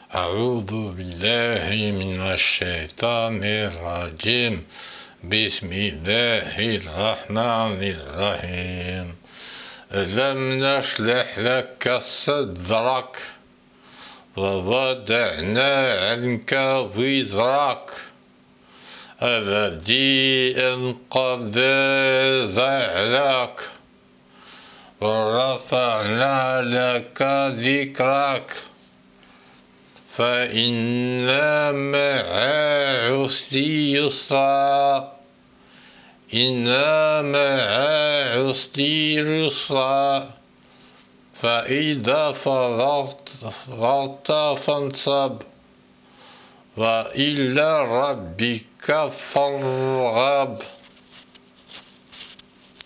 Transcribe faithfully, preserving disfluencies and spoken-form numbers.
أعوذ بالله من الشيطان الرجيم. بسم الله الرحمن الرحيم. ألم نشرح لك صدرك ووضعنا عنك وزرك الذي أنقض ظهرك ورفعنا لك ذكرك فإن مع العسر يسرا إن مع العسر يسرا فإذا فرغت فرغت فانصب وإلى ربك فارغب.